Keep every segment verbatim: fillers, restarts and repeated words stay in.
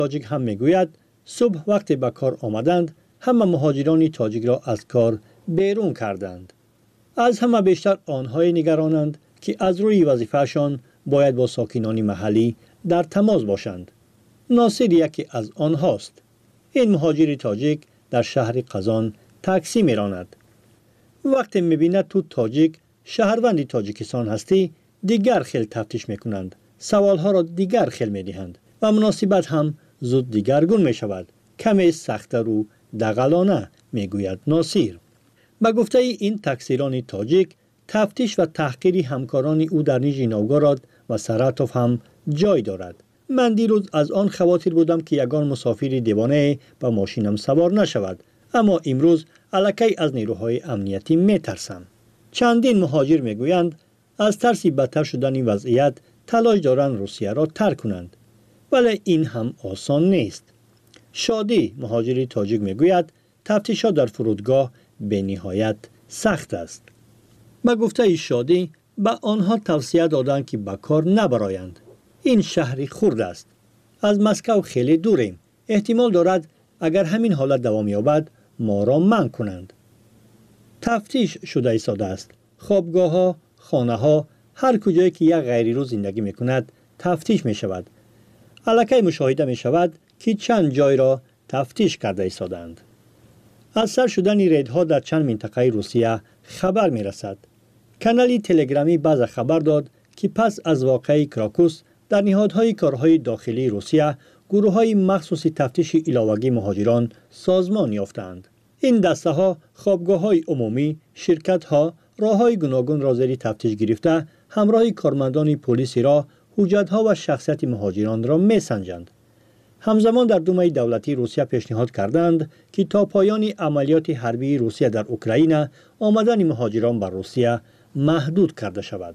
تاجیک هم میگوید صبح وقتی به کار آمدند همه مهاجران تاجیک را از کار بیرون کردند. از همه بیشتر آنهای نگرانند که از روی وظیفهشان باید با ساکنان محلی در تماس باشند. ناصر یکی از آنهاست. این مهاجر تاجیک در شهر قزان تاکسی میراند. وقتی میبیند تو تاجیک شهروند تاجیکستان هستی دیگر خیل تفتیش میکنند. سوالها را دیگر خیل میدهند و مناسبت هم زود دیگرگون میشود. کمی سخت‌تر و دغلانه میگوید ناصر. به گفته این تاکسیران تاجیک تفتیش و تحقیر همکاران او در نیژنی نوگوراد و سراتوف هم جای دارد. من دیروز از آن خواطر بودم که یگان مسافر دیوانه به ماشینم سوار نشود، اما امروز الکی از نیروهای امنیتی می ترسم. چندین مهاجر می گویند از ترسی بدتر شدن وضعیت تلاش دارند روسیه را ترک کنند، ولی این هم آسان نیست. شادی مهاجر تاجیک می گوید تفتیشات در فرودگاه به نهایت سخت است. به گفته شادی به آنها توصیه دادند که به کار نبرایند. این شهری خرد است. از مسکو خیلی دوریم. احتمال دارد اگر همین حالت دوام یابد ما را منع کنند. تفتیش شده ایستاده است. خوابگاه ها، خانه ها، هر کجایی که یک غیری رو زندگی می کند تفتیش می شود. الکی مشاهده می شود که چند جای را تفتیش کرده ایستادند. از سر شدن ریدها در چند منطقه روسیه خبر می رسد. کانال تلگرامی باز خبر داد که پس از واقعه کراکوس در نهادهای کارهای داخلی روسیه گروه‌های مخصوص تفتیش علاوگی مهاجران سازمان یافتند. این دسته ها خوابگاه‌های عمومی، شرکت‌ها، راه‌های گوناگون را زیر تفتیش گرفته همراه کارمندان پلیسی را حجت‌ها و شخصیت مهاجران را می‌سنجند. همزمان در دومه دولتی روسیه پیشنهاد کردند که تا پایان عملیات حربی روسیه در اوکراین آمدن مهاجران به روسیه محدود کرده شود.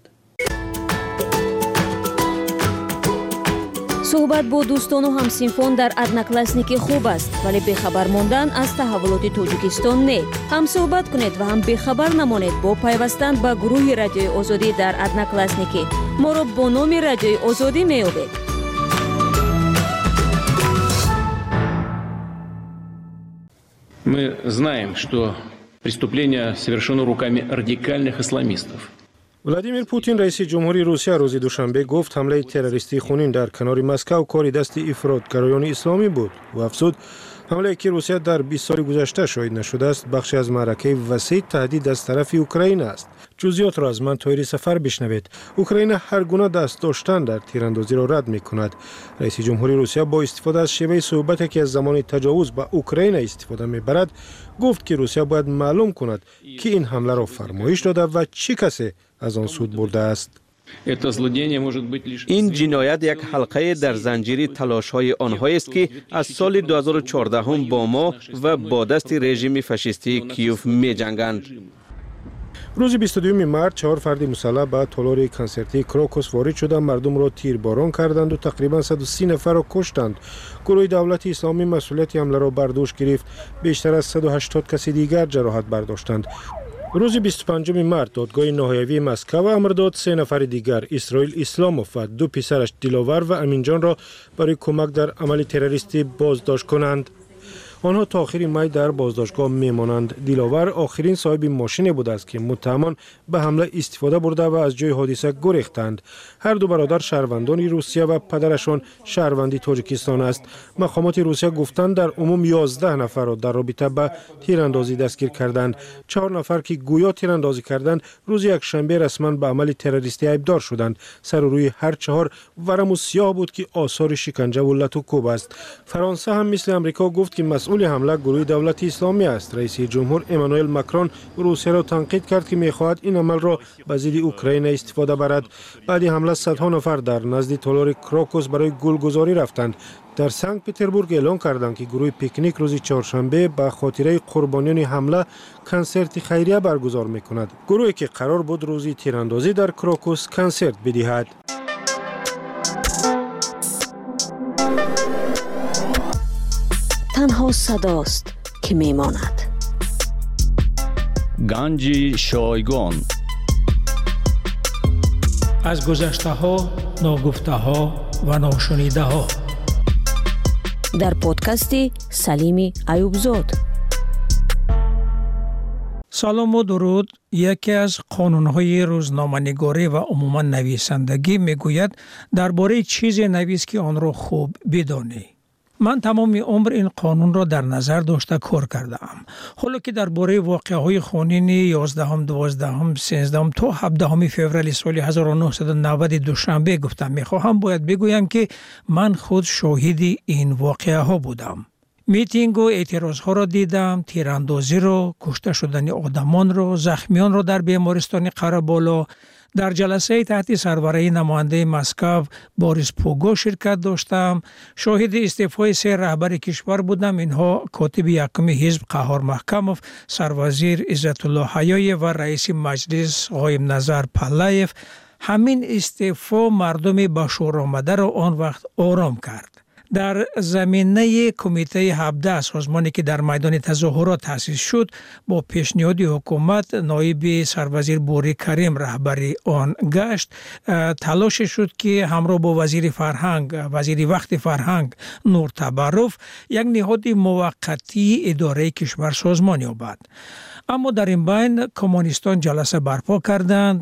صحبت با دوستان و همسینفون در ادناکلاسنیکی خوب است، ولی بخبر ماندن از تحولات تاجیکستان نه. هم صحبت کنید و هم بخبر نمانید با پیوستن به گروه رادیوی آزادی در ادناکلاسنیکی. ما را با نام رادیوی آزادی میابید. Мы знаем, что преступление совершено руками радикальных исламистов. ولادیمیر پوتین رئیس جمهوری روسیه روز دوشنبه گفت حمله تروریستی خونین در کنار مسکو کاری دست افراطگرایان اسلامی بود و افزود حمله که روسیه در بیست سال گذشته شاهد نشده است بخشی از معرکه وسیع تهدید از طرف اوکراین است. جزئیات را از من طاهری سفر بشنوید. اوکراین هر گونه دست داشتن در تیراندازی را رد می‌کند. رئیس جمهوری روسیه با استفاده از شیوه صحبتی که از زمان تجاوز به اوکراین استفاده می‌برد گفت که روسیه باید معلوم کند که این حمله را فرمایش داده و چه کسی از آن سود برده است. این جنایت یک حلقه در زنجیره تلاش‌های آنهایی است که از سال دو هزار و چهارده هم با ما و با دست رژیم فاشیستی کیوف می‌جنگند. روز بیست و دوم مارس چهار فرد مسلح به تالار کنسرتی کراکوس وارد شده مردم را تیرباران کردند و تقریبا صد و سی نفر را کشتند. گروه دولت اسلامی مسئولیت حمله را بر دوش گرفت. بیشتر از صد و هشتاد کسی دیگر جراحت برداشتند. روز بیست و پنجم مارس دادگاه نهایوی مسکو امر داد سه نفر دیگر اسرائیل اسلاموف و دو پسرش دیلاور و امینجان را برای کمک در عمل تروریستی بازداشت کنند. آنها تا آخر می در بازداشتگاه میمانند. دیلاور آخرین صاحب ماشین بود است که متهمان به حمله استفاده برده و از جای حادثه گریختند. هر دو برادر شهروندان روسیه و پدرشان شهروندی تاجیکستان است. مقامات روسیه گفتند در عموم یازده نفر را در رابطه با تیراندازی دستگیر کردند. چهار نفر که گویا تیراندازی کردند روز یکشنبه رسما به عمل تروریستی ایبدار شدند. سر و روی هر چهار ورم و سیاه بود که آثار شکنجه و لط و کوب است. فرانسه هم مثل امریکا گفت که مسئول حمله گروه دولت اسلامی است. رئیس جمهور امانوئل ماکرون روسیه را تنقید کرد که می‌خواهد این عمل را به ضد اوکراین استفاده برد. بعد حمله صدها نفر در نزد تالار کراکوس برای گلگزاری رفتند. در سنت پترزبورگ اعلام کردند که گروه پیکنیک روز چهارشنبه به خاطره قربانیان حمله کنسرت خیریه برگزار می‌کند. گروهی که قرار بود روز تیراندازی در کراکوس کنسرت بدهد. تنها صداست که میماند. گنج شایگان از گذشته ها، ناگفته ها و ناشنیده ها. дар подкасти Салими Аюбзод. салому дуруд. яке аз қонунҳои рӯзноманигорӣ ва умуман нависандагӣ мегӯяд дар бораи чизе навис ки онро хуб бидонӣ. ман тамоми умр ин қонунро дар назар дошта кор кардаам. ҳоло ки дар бораи воқеаҳои хонини ёздаҳум, дувоздаҳум, сенздаҳум то ҳабдаҳуми феврали соли ҳазору нуҳсаду навади душанбе гуфтам мехоҳам, бояд бигӯям ки ман худ шоҳиди ин воқеаҳо будам. митингу эътирозҳоро дидам, тирандозиро, кушта шудани одамонро, захмиёнро дар бемористони Қараболо. дар ҷаласаи таҳти сарвараи намояндаи Москав Борис Пуго ширкат доштам. шоҳиди истеъфои се раҳбари кишвар будам. инҳо котиби якуми ҳизб Қаҳҳор Маҳкамов, сарвазир Иззатулло Ҳаёев ва раиси маҷлис Ғоибназар Паллаев. ҳамин истеъфо мардуми ба шӯромадаро он вақт ором кард. дар заминаи кумитаи ҳабдаҳ созмоне ки дар майдони тазоҳурот таъсис шуд, бо пешниҳоди ҳукумат ноиби сарвазир Бори Карим раҳбари он гашт. талоше шуд ки ҳамроҳ бо вазири фарҳанг, вазири вақти фарҳанг Нур Табарруф як ниҳоди муваққатии идораи кишвар созмон ёбад. аммо дар ин байн коммунистон ҷаласа барпо карданд,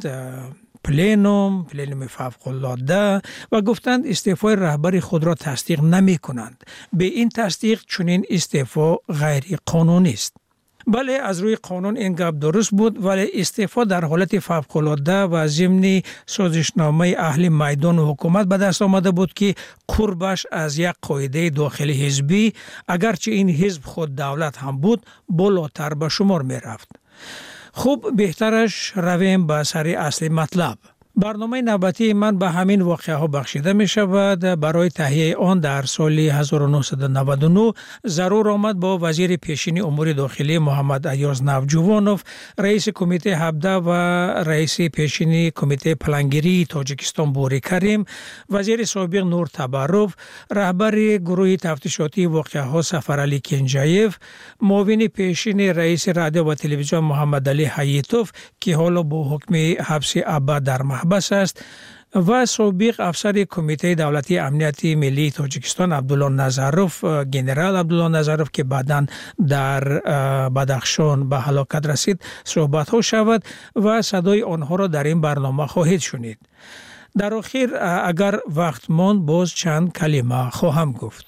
пленум, пленуми фавқуллода, ва гуфтанд истеъфои раҳбари худро тасдиқ намекунанд. бе ин тасдиқ чунин истеъфо ғайриқонунист. бале аз рӯи қонун ин гап дуруст буд, вале истеъфо дар ҳолати фавқулода ва зимни созишномаи аҳли майдону ҳукумат ба даст омада буд ки қурбаш аз як қоидаи дохили ҳизбӣ, агарчи ин ҳизб худ давлат ҳам буд, болотар ба шумор мерафт. хуб, беҳтараш равем ба сари асли матлаб. барномаи навбатии ман ба ҳамин воқеаҳо бахшида мешавад. барои таҳияи он дар соли ҳазору нуҳсаду наваду нӯҳ зарур омад бо вазири пешини умури дохилӣ Муҳаммад Айёз Навҷувонов, раиси кумитаи ҳабдаҳ ва раиси пешини кумитаи плангирии Тоҷикистон Бори Карим, вазири собиқ Нур Табарруф, раҳбари гурӯҳи тафтишотии воқеаҳо Сафаралӣ Кенҷаев, муовини пешини раиси радио ва телевизион Муҳаммадалӣ Ҳаитов ки ҳоло бо ҳукми ҳабси абад дар маҳбас аст, ва собиқ афсари кумитаи давлатии амнияти миллии Тоҷикистон Абдулло Назаров, генерал Абдулло Назаров ки баъдан дар Бадахшон ба ҳалокат расид, суҳбатҳо шавад ва садои онҳоро дар ин барнома хоҳед шунид. дар охир, агар вақт монд, боз чанд калима хоҳам гуфт.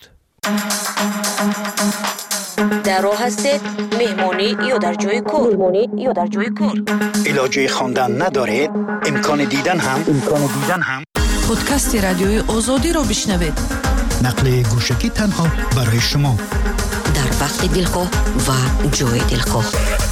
дар роҳ ҳастед, меҳмонӣ ё дар ҷойи кор? меҳмонӣ ё дар ҷойи кор. илоҷи хондан надоред? имкони дидан ҳам? имкони дидан ҳам? подкасти радиои озодиро бишнавед. нақли гӯшагӣ танҳо барои шумо. дар вақти дилхоҳ ва ҷои дилхоҳ.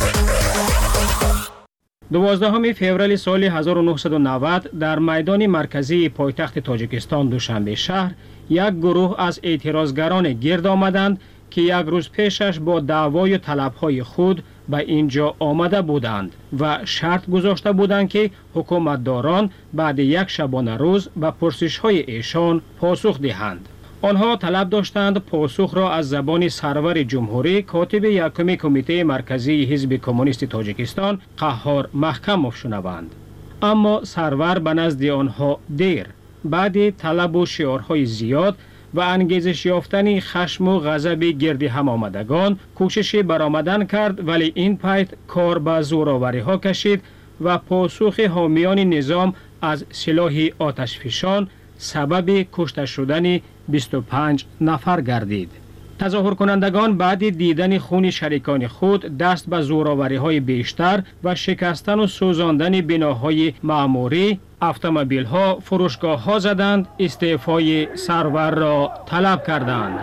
дувоздаҳуми феврали соли ҳазору нуҳсаду навад дар майдони марказии пойтахти Тоҷикистон Душанбешаҳр як гурӯҳ аз эътирозгароне гирд омаданд ки як рӯз пешаш бо даъвою талабҳои худ ба ин ҷо омада буданд ва шарт гузошта буданд ки ҳукуматдорон баъди як шабона рӯз ба пурсишҳои эшон посух диҳанд. онҳо талаб доштанд посухро аз забони сарвари ҷумҳурӣ, котиби якуми кумитаи марказии ҳизби коммунисти Тоҷикистон Қаҳҳор Маҳкамов шунаванд. аммо сарвар ба назди онҳо дер, баъди талабу шиорҳои зиёд ва ангезиш ёфтани хашму ғазаби гирди ҳам омадагон кӯшиши баромадан кард, вале ин пайт кор ба зӯровариҳо кашид ва посухи ҳомиёни низом аз силоҳи оташфишон сабаби кушта шудани бисту панҷ нафар гардид. тазоҳуркунандагон баъди дидани хуни шарикони худ даст ба зӯровариҳои бештар ва шикастану сӯзондани биноҳои маъмурӣ, автомобилҳо, фурӯшгоҳҳо заданд, истеъфои сарварро талаб карданд.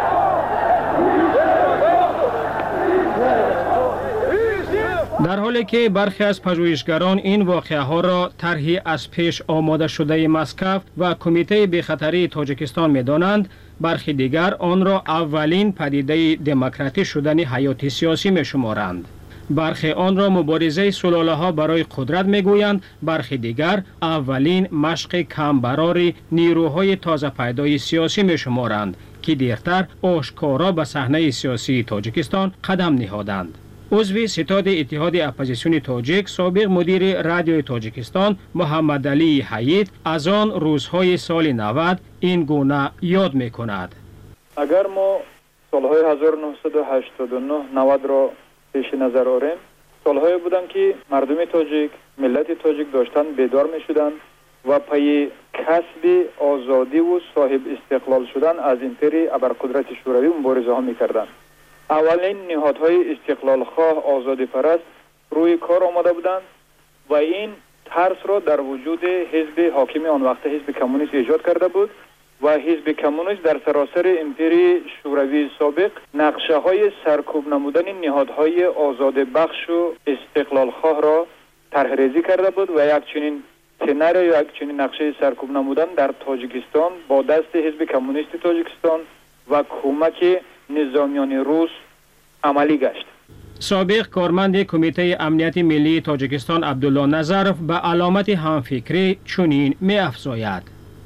дар ҳоле ки бархе аз пажӯҳишгарон ин воқеаҳоро тарҳи аз пеш омодашудаи Москав ва кумитаи бехатарии Тоҷикистон медонанд, бархи дигар онро аввалин падидаи демократӣ шудани ҳаёти сиёсӣ мешуморанд. бархе онро муборизаи сулолаҳо барои қудрат мегӯянд, бархи дигар аввалин машқи камбарори нирӯҳои тозапайдои сиёсӣ мешуморанд ки дертар ошкоро ба саҳнаи сиёсии Тоҷикистон қадам ниҳоданд. عضو ستاد اتحاد اپوزیسیون تاجیک سابق مدیر رادیوی تاجیکستان محمدعلی حیید از آن روزهای سال نود این گونه یاد می‌کند. اگر ما سالهای هزار و نهصد و هشتاد و نه نود را پیش نظر آوریم، سالهای بودند که مردم تاجیک، ملت تاجیک داشتن بیدار می شدند و پای کسب آزادی و صاحب استقلال شدن از امپری ابرقدرت شوروی مبارزه ها می کردند. اولین نهادهای استقلال خواه آزادی پرست روی کار آمده بودند و این ترس را در وجود حزب حاکم آن وقت حزب کمونیست ایجاد کرده بود و حزب کمونیست در سراسر امپری شوروی سابق نقشه های سرکوب نمودن نهادهای آزاد بخش و استقلال خواه را طرح ریزی کرده بود و یک چنین سناریو یا یک چنین نقشه سرکوب نمودن در تاجیکستان با دست حزب کمونیست تاجیکستان و کمک نظامیان روس عملی گشت. سابق کارمند کمیته امنیت ملی تاجیکستان عبدالله نظرف به علامت همفکری چنین می افزاید: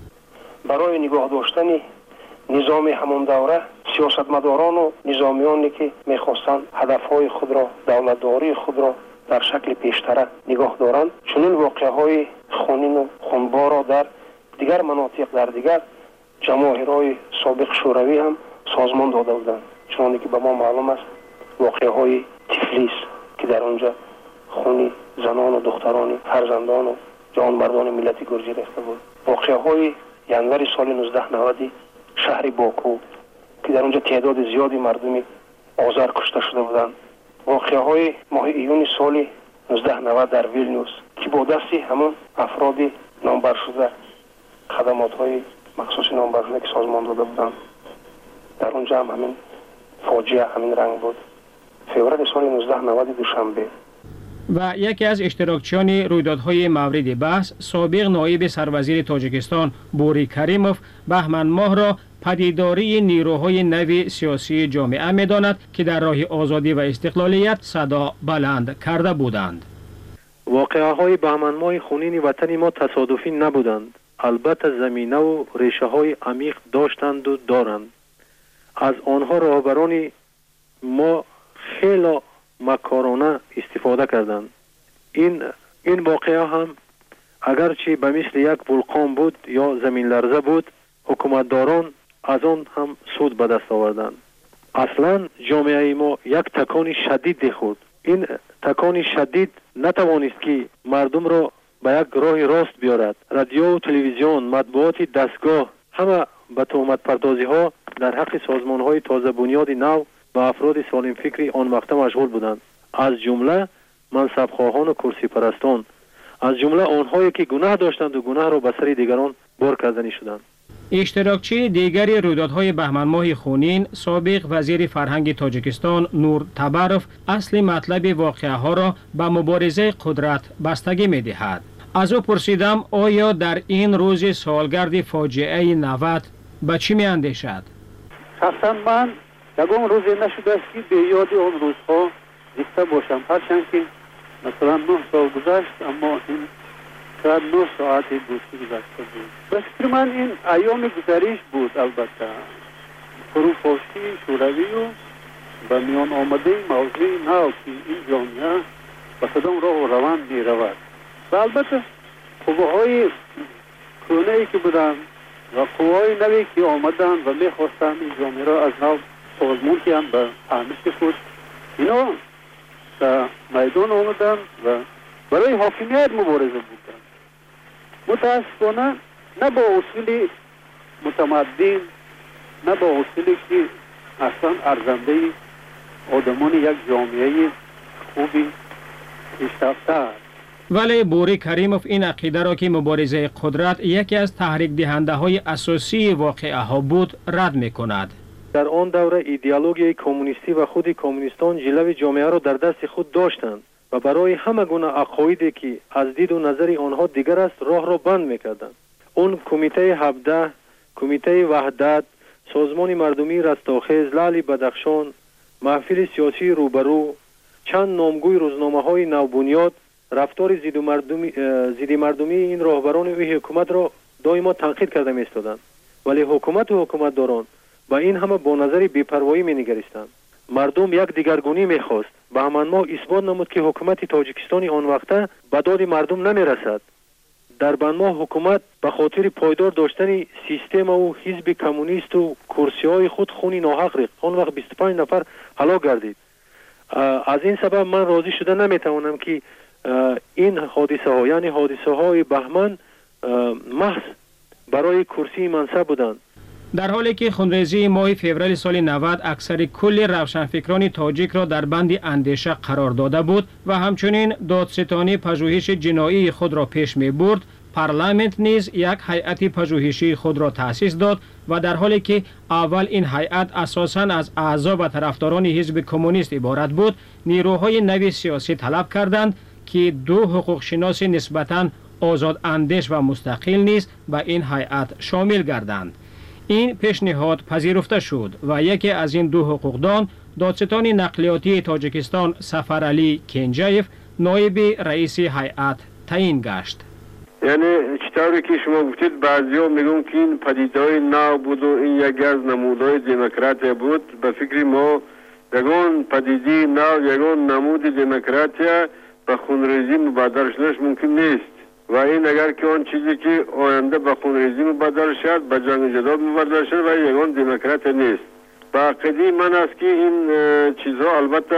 برای نگاه داشتن نظام همون دوره سیاستمداران و نظامیانی که میخواستند هدفهای خود را، دولتداری خود را در شکل پیشتره نگاه دارند، چنین واقعه های خونین و خونبار را در دیگر مناطق در دیگر جماهیرهای سابق شوروی هم سازمان داده بودند. چون که به ما معلوم است واقعه های تفلیس که در آنجا خون زنان و دختران فرزندان و جوانمردان ملت گرجی ریخته بود. واقعه های ینور سال نوزده نود شهر باکو که در آنجا تعداد زیادی مردم آذر کشته شده بودند. واقعه های ماه ایون سال نوزده نود در ویلنیوس که با دستی همون افراد نامبر شده خدمات های مخصوص نامبر شده که سازمان داده بودند، در اونجا هم همین فاجعه همین رنگ بود. فوریه سال نوزده نود دوشنبه. و یکی از اشتراکچیان رویدادهای مورد بحث سابق نایب سروزیر تاجیکستان بوری کریموف بهمن ماه را پدیداری نیروهای نو سیاسی جامعه می‌داند که در راه آزادی و استقلالیت صدا بلند کرده بودند. واقعه های بهمن ماه خونین وطن ما تصادفی نبودند. البته زمینه و ریشه های عمیق داشتند و دارند. از آنها رهبران ما خیلی مکارانه استفاده کردند. این این واقعه هم اگرچه به مثل یک ولکان بود یا زمین لرزه بود، حکومتداران از آن هم سود به دست آوردند. اصلا جامعه ما یک تکان شدید خورد. این تکان شدید نتوانست که مردم را به یک راه راست بیارد. رادیو و تلویزیون، مطبوعات دستگاه همه به تهمت پردازی ها در حق سازمان های تازه بنیاد نو و افراد سالم فکری آن وقت مشغول بودند، از جمله منصب خواهان و کرسی پرستان، از جمله آنهایی که گناه داشتند و گناه را به سر دیگران بار کردنی شدند. اشتراکچی دیگری رویدادهای بهمن ماه خونین سابق وزیر فرهنگ تاجیکستان نور تبروف اصل مطلب واقعه ها را به مبارزه قدرت بستگی می دهد. از او پرسیدم آیا در این روز سالگرد فاجعه نود به چی می اندیشد؟ شخصا من یکم روزی نشده است که به یاد آن روزها زنده باشم، هرچند که مثلا نه سال گذشت، اما این شاید نه ساعتی بود که گذشته بود. به فکر من این ایام گذریش بود. البته فروپاشی شوروی و به میان آمده موضوع نو که این جامعه به کدام راه و روان می رود و البته قوه‌های کهنه‌ای که بودند و قوه‌های نوی که آمدند و می خواستند این جامعه را از نو سازمان کنند به فهمش خود، اینا در میدان آمدند و برای حاکمیت مبارزه بودند. متاسفانه نه با اصول متمدن، نه با اصولی که اصلا ارزنده آدمان یک جامعه خوبی پیشرفته است. ولی بوری کریموف این عقیده را که مبارزه قدرت یکی از تحریک دهنده های اساسی واقعه ها بود رد می کند. در آن دوره ایدئولوژی کمونیستی و خود کمونیستان جلوه جامعه را در دست خود داشتند و برای همه گونه عقایدی که از دید و نظر آنها دیگر است راه را بند میکردند. اون کمیته هفده، کمیته وحدت، سازمان مردمی رستاخیز، لعل بدخشان، محفل سیاسی روبرو، چند نامگوی روزنامه های نوبنیاد رفتار ضد مردمی ضد مردمی این راهبران و حکومت را دائما تنقید کرده می‌ایستادند، ولی حکومت و حکومتداران با این همه با نظر بی‌پروایی می‌نگریستند. مردم یک دیگرگونی می‌خواست. بهمن ماه اثبات نمود که حکومت تاجیکستان آن وقته به داد مردم نمی‌رسد. در بنما حکومت به خاطر پایدار داشتن سیستم و حزب کمونیست و کرسی های خود خونی ناحق ریخت. آن وقت بیست و پنج نفر هلاک گردید. از این سبب من راضی شده نمیتوانم که این حادثه ها یعنی حادثه های بهمن محض برای کرسی منصب بودند. در حالی که خونریزی ماه فوریه سال نود اکثر کل روشنفکران تاجیک را در بند اندیشه قرار داده بود و همچنین دادستانی پژوهش جنایی خود را پیش می برد، پارلمانت نیز یک هیئت پژوهشی خود را تأسیس داد و در حالی که اول این هیئت اساساً از اعضا و طرفداران حزب کمونیست عبارت بود، نیروهای نوی سیاسی طلب کردند که دو حقوق شناس نسبتاً آزاد اندیش و مستقل نیز به این هیئت شامل گردند. این پیشنهاد پذیرفته شد و یکی از این دو حقوقدان دادستان نقلیاتی تاجیکستان سفرعلی کنجایف نایب رئیس هیئت تعیین گشت. یعنی چطوری که شما گفتید بعضیا میگن که این پدیدهای نو بود و این یکی از نمودهای دموکراتیا بود. به فکر ما یگان پدیده نو یگان نمود دموکراتیا به خونریزی مبادر شدنش ممکن نیست و این اگر که آن چیزی که آینده به خونریزی مبادر شد به جنگ جدال مبادر شد و یگان دموکرات نیست. با عقیده من است که این چیزها البته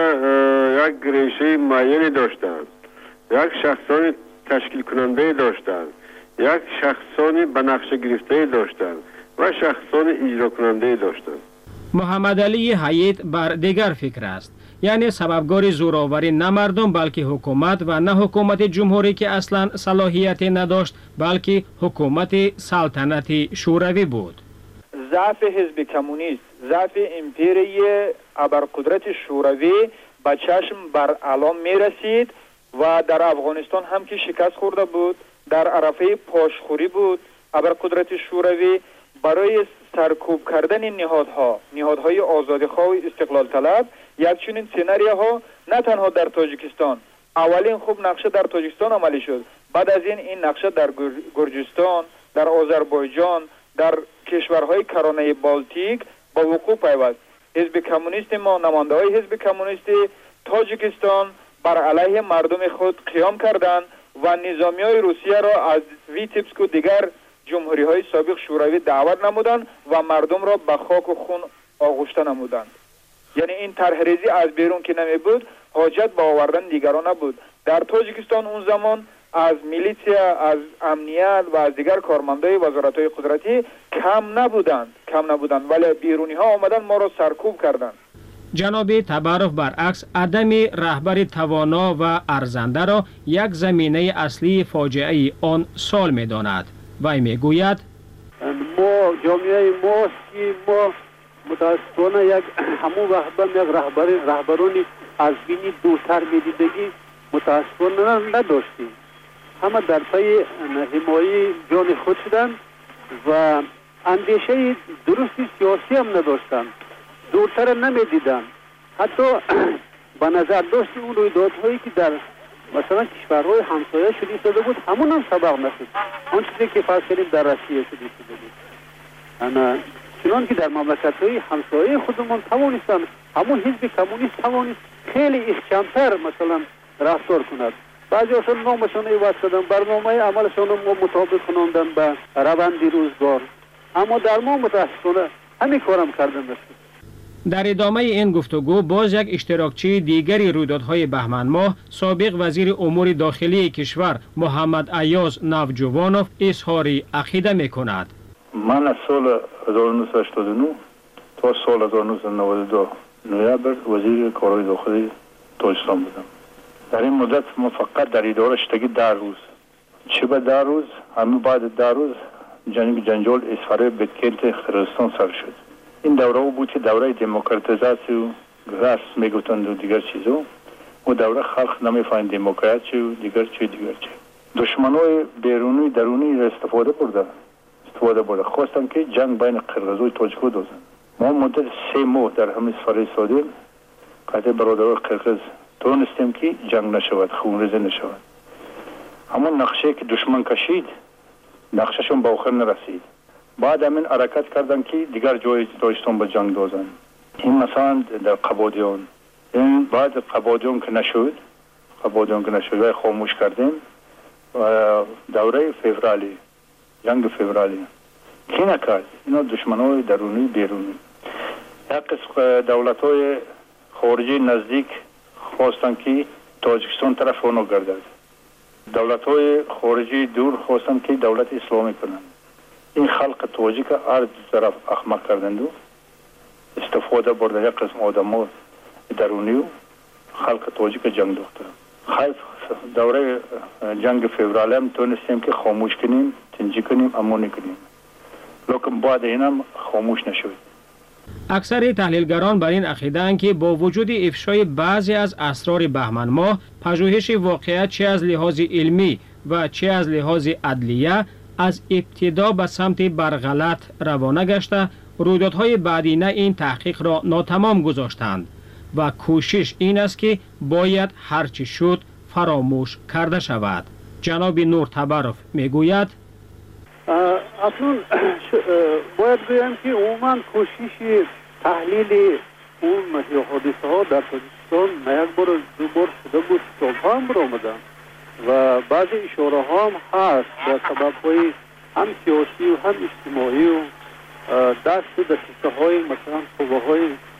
یک ریشه معینی داشتند، یک شخصانی تشکیل کننده داشتند، یک شخصانی به نقشه گرفته داشتند و شخصانی اجرا کننده داشتند. محمد علی حیات بر دیگر فکر است، یعنی سببگار زوراوری نه مردم بلکه حکومت و نه حکومت جمهوری که اصلا صلاحیت نداشت بلکه حکومت سلطنتی شوروی بود. ضعف حزب کمونیست، ضعف امپیری ابرقدرت شوروی به چشم بر علام می رسید و در افغانستان هم که شکست خورده بود، در عرفه پاشخوری بود. ابرقدرت شوروی برای سرکوب کردن نهادها، نهادهای آزادیخواه و استقلال طلب، یک چنین سناریوها نه تنها در تاجیکستان، اولین خوب نقشه در تاجیکستان عملی شد. بعد از این این نقشه در گرجستان، در آذربایجان، در کشورهای کرانه بالتیک با وقوع پیوست. حزب کمونیست ما، نماینده های حزب کمونیست تاجیکستان بر علیه مردم خود قیام کردند و نظامی های روسیه را از ویتبسک و دیگر جمهوری های سابق شوروی دعوت نمودند و مردم را به خاک و خون آغشته نمودند. یعنی این طرحریزی از بیرون که نمی بود، حاجت به آوردن دیگران نبود. در تاجیکستان اون زمان از میلیسیا، از امنیت و از دیگر کارمندای وزارت‌های قدرتی کم نبودند کم نبودند ولی بیرونی ها آمدن ما را سرکوب کردند. جناب تبارف برعکس عدم رهبر توانا و ارزنده را یک زمینه اصلی فاجعه آن سال می داند. وی می گوید ما جامعه ما که ما متاسفانه یک همون وقت یک رهبر رهبرانی از بینی دوتر میدیدگی متاسفانه نداشتیم. همه در پی حمایت جان خود شدند و اندیشه درستی سیاسی هم نداشتند، دورتر نمیدیدند. حتی به نظر داشت اون رویدادهایی که در مثلا کشورهای همسایه شده شده بود همون هم سبق نشد. آن چیزی که فرض کردیم در روسیه شده شده بود. انا چنان که در مملکت‌های همسایه خودمون توانستن همون حزب کمونیست توانست خیلی احکام‌تر مثلا رفتار کند. بعضی هاشون نامشون عوض کردن، برنامه عملشون رو مطابق کناندن به روند روزگار، اما در ما متاسفانه همین کارم کردن نشد. در ادامه این گفتگو باز یک اشتراکچی دیگری رویدادهای بهمن ماه سابق وزیر امور داخلی کشور محمد ایاز نوجوانوف اظهار عقیده می‌کند. من از سال هزار و نهصد و هشتاد و نه تا سال هزار و نهصد و نود و دو نوامبر وزیر کارهای داخلی تاجیکستان بودم. در این مدت ما فقط در اداره شدگی ده روز، چه به ده روز همین بعد ده روز جنگ جنجال اسفره بدکیت خرستان سر شد. این دوره بود که دوره دموکراتیزاسی و گرس میگفتند و دیگر چیزا و دوره خلق نمیفهمید دموکراسی و دیگر چی دیگر چی. دشمنای بیرونی درونی را استفاده برده استفاده برده خواستن که جنگ بین قرقیز و تاجیک دوزن. ما مدت سه ماه در همین سفر سادیم قطع برادران قرقیز تونستیم که جنگ نشود، خونریزی نشود. همون نقشه که دشمن کشید نقشهشون به آخر نرسید. بعد همین حرکت کردن که دیگر جای تاجیکستان به جنگ دوزن. این مثلا در قبادیان، این بعد قبادیان که نشد قبادیان که نشد و خاموش کردیم، دوره فوریه جنگ فوریه کی نکرد؟ اینا دشمنای درونی بیرونی. یک قسم دولت های خارجی نزدیک خواستن که تاجیکستان طرف اونو گردد. دولت های خارجی دور خواستن که دولت اسلامی کنند. این خلق تاجیک هر طرف احمق کردند و استفاده برده یک قسم آدم ها درونی و خلق تاجیک جنگ داختن. خیف دوره جنگ فوریه هم تونستیم که خاموش کنیم، تنجی کنیم، امونی کنیم. لیکن بعد اینم خاموش نشد. اکثر تحلیلگران بر این عقیده‌اند که با وجود افشای بعضی از اسرار بهمن ماه، پژوهش واقعیت چه از لحاظ علمی و چه از لحاظ عدلیه از ابتدا به سمت برغلط روانه گشته، رویدادهای بعدینه این تحقیق را ناتمام گذاشتند و کوشش این است که باید هرچی شد فراموش کرده شود. جناب نور تبرف میگوید اصلا باید بگم که عموما کوشش تحلیل اون حادثه ها در تاجیکستان نه یک بار دو بار شده بود، سالها هم برآمدن و بعضی اشاره ها هم هست در سبب های هم سیاسی و هم اجتماعی و دست و دسته های مثلا قوه های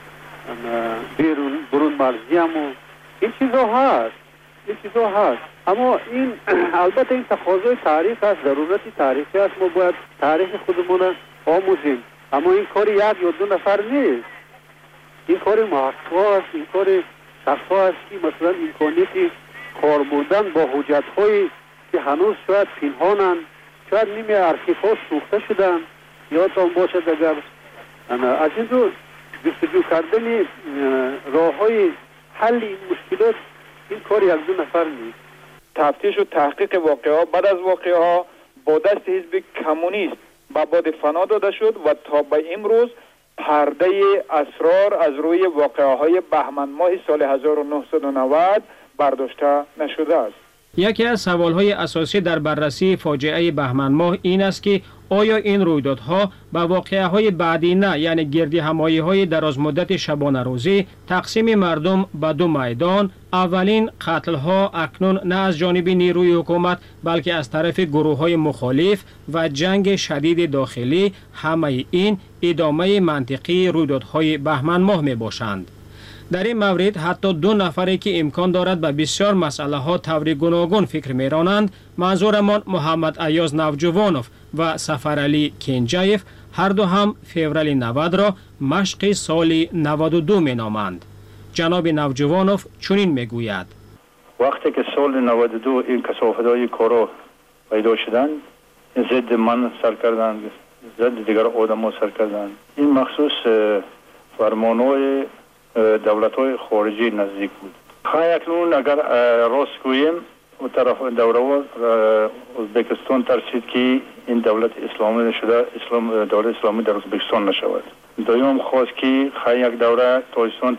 برون مرزی هم و این چیزا هست این چیزا هست اما این البته این تقاضای تاریخ است، ضرورتی تاریخی است. ما باید تاریخ خودمون آموزیم، اما این کار یک یا دو نفر نیست، این کار محقق است، این کار شخص است که مثلا امکانیتی کار بردن با حجت هایی که هنوز شاید پنهانند، شاید نیمه ارشیف ها سوخته شدن. یادتان باشد اگر از این دو جستجو کردن راه های حل این مشکلات این کار یک دو نفر نیست. تفتیش و تحقیق واقعه ها بعد از واقعه ها با دست حزب کمونیست به باد فنا داده شد و تا به امروز پرده اسرار از روی واقعه های بهمن ماه سال هزار و نهصد و نود برداشته نشده است. یکی از سوالهای اساسی در بررسی فاجعه بهمن ماه این است که آیا این رویدادها به واقعه های بعدی نه، یعنی گردی همایی های دراز مدت شبانه روزی، تقسیم مردم به دو میدان، اولین قتل ها اکنون نه از جانب نیروی حکومت بلکه از طرف گروه های مخالف و جنگ شدید داخلی، همه این ادامه منطقی رویدادهای بهمن ماه می باشند. در این مورد حتی دو نفری که امکان دارد به بسیار مسئله ها طور گوناگون فکر می رانند، منظورمان محمد ایاز نوجوانوف و سفرعلی کنجایف، هر دو هم فوریه نود را مشق سال نود و دو می نامند. جناب نوجوانوف چنین می گوید: وقتی که سال نود و دو این کثافت‌های کارا پیدا شدند، ضد من سر کردند، ضد دیگر آدم سر کردند. این مخصوص فرمانهای دولت های خارجی نزدیک بود. خواهی اکنون اگر راست گوییم و طرف دوره ازبکستان ترسید که این دولت اسلامی نشده، اسلام دولت اسلامی در ازبکستان نشود. دویم خواست که خواهی یک دوره تاجیکستان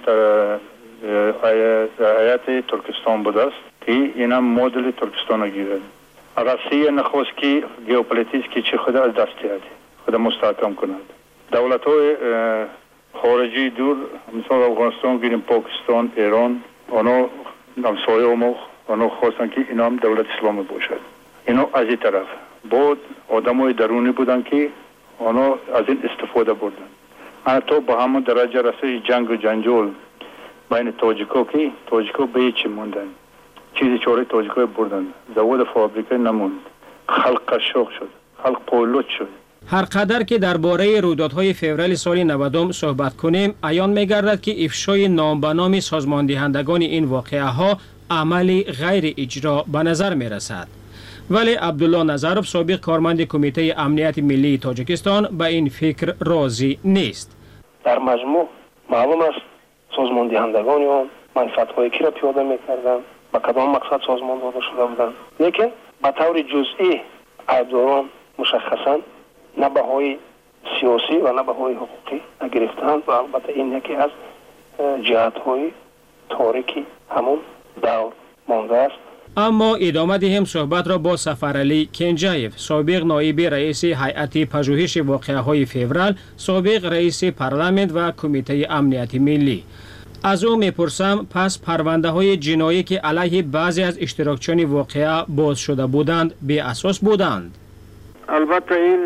هیئت ترکستان بود است که این هم مدل ترکستان گیرد. روسیه نخواست که ژئوپلیتیک که چه خود از دست دهد، خود مستحکم کند. دولت های خارجی دور مثلا افغانستان گیریم، پاکستان، ایران، آنها همسایه ما آنها خواستن که اینا هم دولت اسلامی باشد. اینا از این طرف بود آدم های درونی بودن که آنها از این استفاده بردن. حتی با همون درجه رسه جنگ و جنجال بین تاجیکا که تاجیکا به هیچی موندن، چیزی چاره تاجیکا بردن، زواد فابریکه نموند، خلق شوق شد، خلق پولوت شد. هر قدر که درباره رویدادهای فوریه سال نود صحبت کنیم، عیان می‌گردد که افشای نام به نام سازماندهندگان این واقعه ها عملی غیر اجرا به نظر می‌رسد. ولی عبدالله نظروف، سابق کارمند کمیته امنیت ملی تاجیکستان، به این فکر راضی نیست. در مجموع معلوم است سازماندهندگان آن منفعت‌های کی را پیاده می‌کردند، با کدام مقصد سازمان داده شده بودند، لیکن به طور جزئی عیبداران مشخصاً نه بهای سیاسی و نه بهای حقوقی نگرفتند و البته این یکی از جهت‌های تاریکی همون دور مانده است. اما ادامه دهیم صحبت را با سفرعلی کنجایف، سابق نایب رئیس هیئت پژوهش واقعه‌های فوریه، سابق رئیس پارلمان و کمیته امنیت ملی. از او میپرسم پس پرونده های جنایی که علیه بعضی از اشتراکچیان واقعه باز شده بودند بی اساس بودند؟ البته این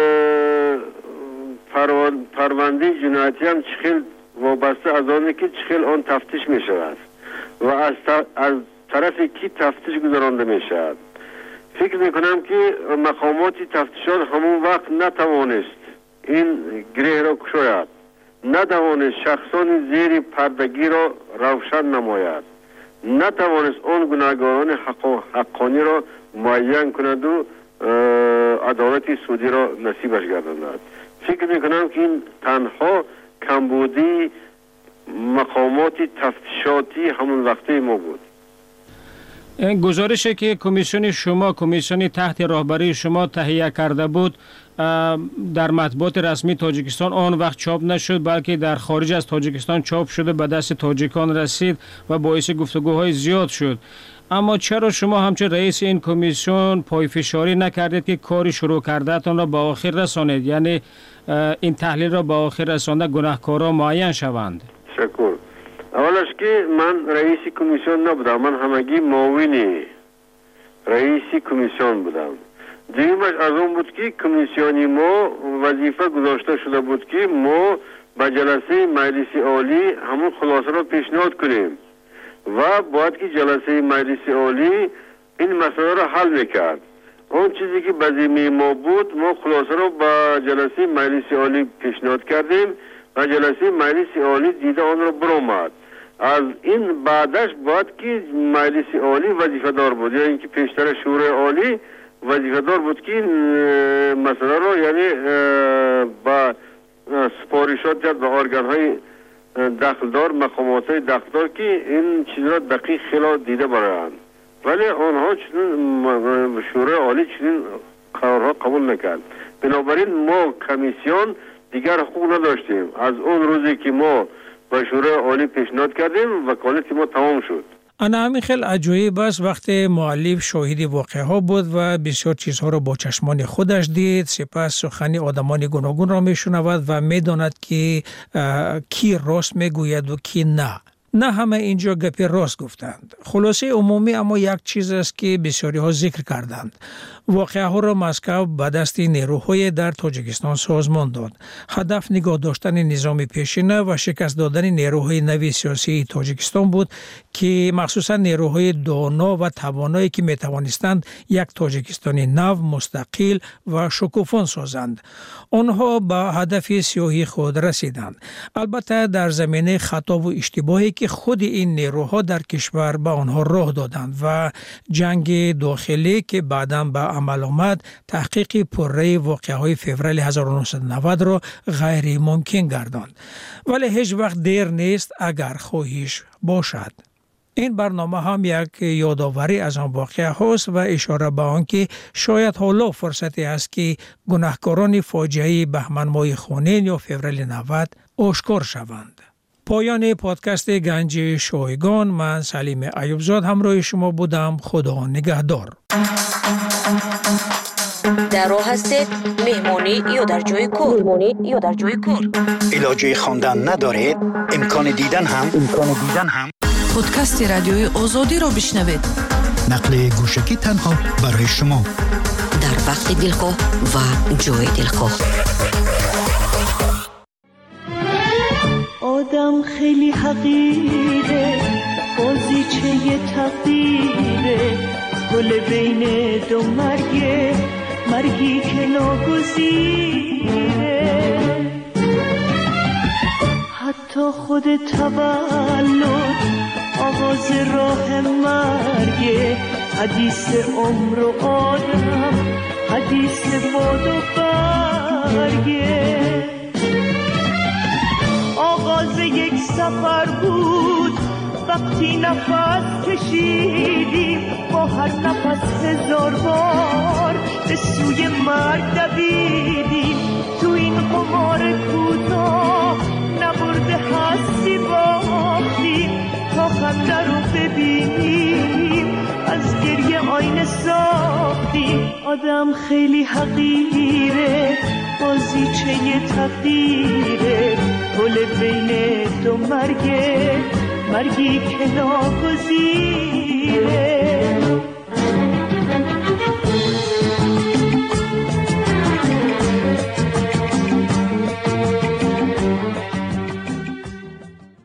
پرونده جنایتی هم چخیل وابسته از آنه که چخیل آن تفتیش می شود و از, از طرف کی تفتیش گذرانده می شود. فکر می کنم که مقامات تفتیشات همون وقت نتوانست این گره را کشاید، نتوانست شخصان زیر پردگی را روشن نماید، نتوانست آن گناهکاران حق حقانی را معین کند و عدالت سودی را نصیبش گرداند. فکر میکنم که این تنها کمبودی مقامات تفتیشاتی همون وقته ما بود. گزارشی که کمیسیون شما کمیسیون تحت رهبری شما تهیه کرده بود در مطبوعات رسمی تاجیکستان آن وقت چاپ نشد، بلکه در خارج از تاجیکستان چاپ شده به دست تاجیکان رسید و باعث گفتگوهای زیاد شد. اما چرا شما همچون رئیس این کمیسیون پایفشاری نکردید که کاری شروع کردهتان را به آخر رسانید، یعنی این تحلیل را به آخر رسانده گناهکاران معین شوند؟ شکر. اولش که من رئیس کمیسیون نبودم، من همگی معاون رئیس کمیسیون بودم. دیگرش از اون بود که کمیسیونی ما وظیفه گذاشته شده بود که ما به جلسه مجلس عالی همون خلاصه را پیشنهاد کنیم و باید که جلسه مجلس عالی این مسئله را حل میکرد. اون چیزی که به ذمه ما بود ما خلاصه را به جلسه مجلس عالی پیشنهاد کردیم و جلسه مجلس عالی دیده آن را برآمد. از این بعدش باید که مجلس عالی وظیفه دار بود، یعنی اینکه پیشتر شورای عالی وظیفه دار بود که مسئله را یعنی با سپارشات کرد به ارگان های دخلدار، مقامات های دخلدار که این چیز را دقیق خیلی دیده برند، ولی آنها چنین شورای عالی چنین قرارها قبول نکرد. بنابراین ما کمیسیون دیگر حقوق نداشتیم. از اون روزی که ما به شورای عالی پیشنهاد کردیم وکالت ما تمام شد. انا همین خیلی عجایب است وقتی مؤلف شاهد واقعه ها بود و بسیار چیزها را با چشمان خودش دید، سپس سخنی آدمان گوناگون را میشنود و میداند که کی راست میگوید و کی نه. نه همه اینجا گپی راست گفتند. خلاصه عمومی اما یک چیز است که بسیاری ها ذکر کردند. واقعه ها را مسکو به دست نیروهای در تاجیکستان سازمان داد. هدف نگاه داشتن نظام پیشینه و شکست دادن نیروهای نوی سیاسی تاجیکستان بود که مخصوصا نیروهای دانا و توانایی که می توانستند یک تاجیکستانی نو، مستقل و شکوفان سازند. آنها به هدف سیاهی خود رسیدند. البته در زمینه خطا و اشتباهی که خود این نیروها در کشور به آنها راه دادند و جنگ داخلی که بعداً به عمل آمد تحقیق پرره واقعه های فوریه هزار و نهصد و نود را غیر ممکن گرداند. ولی هیچ وقت دیر نیست اگر خواهش باشد. این برنامه هم یک یادآوری از آن واقعه هاست و اشاره به آن که شاید حالا فرصتی است که گناهکاران فاجعه بهمن ماه خونین یا فوریه نود آشکار شوند. پایان پادکست گنج شایگان، من سلیم ایوبزاد همراه شما بودم. خدا نگهدار. در راه هستید مهمانی یا در جای کار؟ مهمانی یا در جای کار؟ علاجه خواندن ندارید؟ امکان دیدن هم امکان دیدن هم پادکست رادیوی آزادی را بشنوید. نقل گوشکی تنها برای شما در وقت دلخواه و جای دلخواه. آدم خیلی حقیره، بازیچه تقدیره، گل بین دو مرگه، مرگی که ناگزیره. حتی خود تولد آغاز راه مرگه، حدیث عمر و آدم، حدیث باد و برگه. آغاز یک سفر بود وقتی نفس کشیدیم، با هر نفس هزار بار به سوی مرگ دویدیم. تو این قمار کوتاه نبرده هستی باختیم، تا خنده رو ببینیم از گریه آینه ساختیم. آدم خیلی حقیره، بازیچه تقدیره، حل بین دو مرگ مرگی که ناگزیره